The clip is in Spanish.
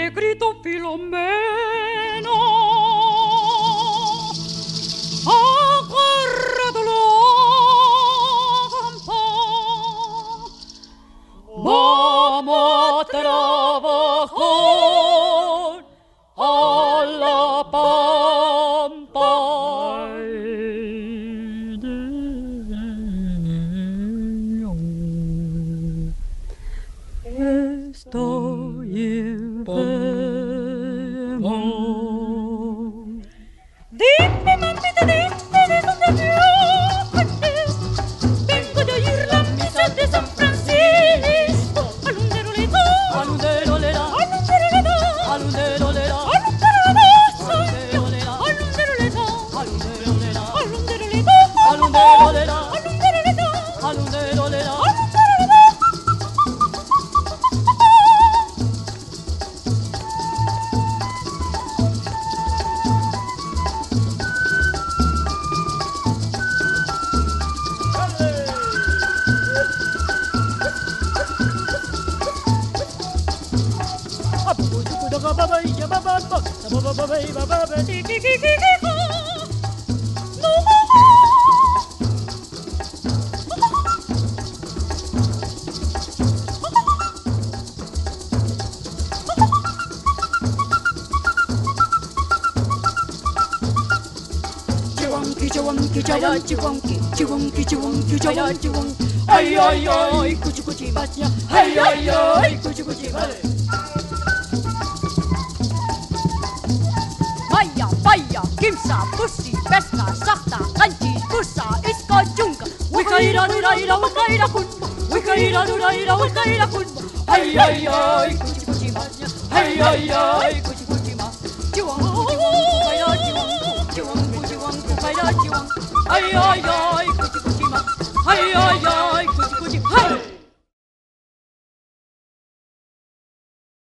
negrito Filomeno, agarrátelo campo. Vamos a trabajar a la pampa. Estoy enfermo. Dime, mamita, dime de dónde vienes. Vengo de oír la misa de San Francisco. Alunderoleta, alunderolera, alunderoleta, alunderolera, alunderoleta, alunderoleta, alunderoleta, alunderoleta, alunderoleta, alunderoleta, alunderoleta. Ay, ay, ay, cuchi cuchi baña. Ay, ay, ay, cuchi cuchi vale. Vaya, vaya, kimsa, pussy, pesca, sakta, kanchi, kusa, iska, junga. Wikaira, duraira, wikaira, kunba. Wikaira, duraira, wikaira, kunba. Ay, ay, ay, cuchi cuchi baña. Ay, ay, ay, cuchi cuchi ma. Chiwang, chiwang, kaya chiwang, chiwang, chiwang, kaya chiwang. Ay, ay, ay.